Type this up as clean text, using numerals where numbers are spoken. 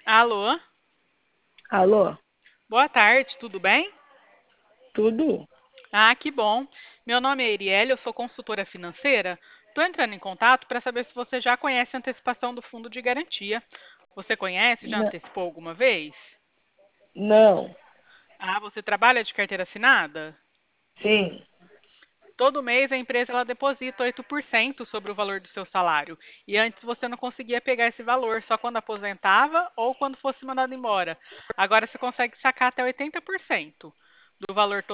Alô? Alô, Boa tarde, tudo bem? tudo? Ah, que bom. Meu nome é Erielle, eu sou consultora financeira. Estou entrando em contato para saber se você já conhece a antecipação do fundo de garantia. Você conhece? Já N- antecipou alguma vez? não, Ah, você trabalha de carteira assinada? sim. Todo mês a empresa ela deposita 8% sobre o valor do seu salário. E antes você não conseguia pegar esse valor só quando aposentava ou quando fosse mandado embora. Agora você consegue sacar até 80% do valor